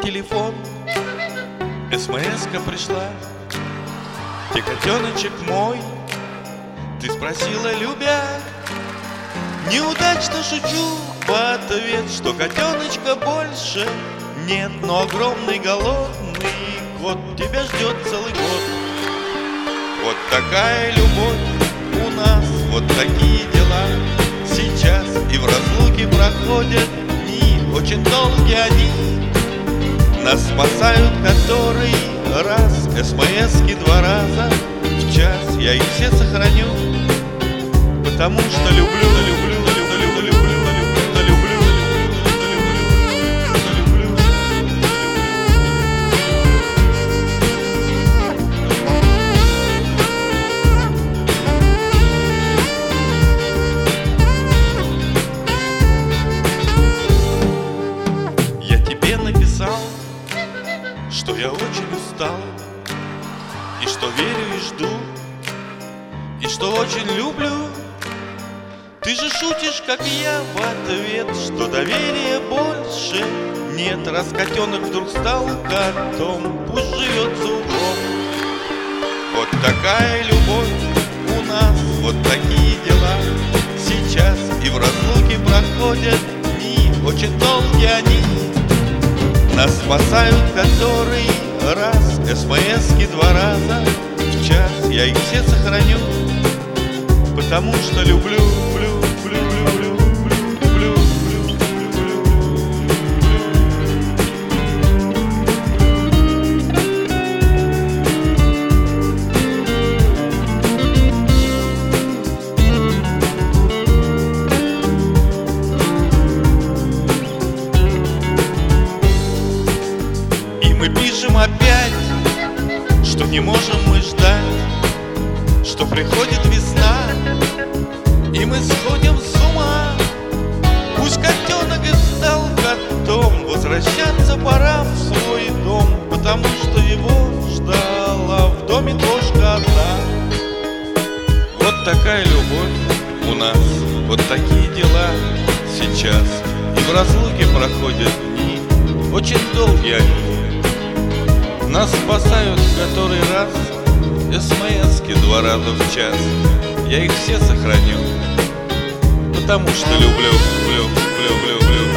телефон, СМС-ка пришла: ты котеночек мой, ты спросила, любя. Неудачно шучу в ответ, что котеночка больше нет, но огромный голодный кот тебя ждет целый год. Вот такая любовь у нас, вот такие дела сейчас, и в разлуке проходят дни, очень долгие они. Нас спасают который раз, СМС-ки 2 раза в час. Я их все сохраню, потому что люблю, люблю, люблю, люблю, люблю, люблю, люблю. Я тебе написал, что я очень устал, и что верю и жду, и что очень люблю. Ты же шутишь, как и я, в ответ, что доверия больше нет. Раз котенок вдруг стал котом, пусть живет за углом. Вот такая любовь у нас, вот такие дела сейчас, и в разлуке проходят дни, очень долгие они. Нас спасают который раз, СМС-ки 2 раза в час. Я их все сохраню, потому что люблю, люблю, люблю, люблю, люблю, люблю. И мы пишем опять, что не можем мы ждать, что приходит весна, и мы сходим с ума. Пусть котенок и стал котом, возвращаться пора в свой дом, потому что его ждала в доме кошка одна. Вот такая любовь у нас, вот такие дела сейчас, и в разлуке проходят дни, очень долгие они. Нас спасают который раз, СМС-ки 2 раза в час. Я их все сохраню, потому что люблю, люблю, люблю, люблю.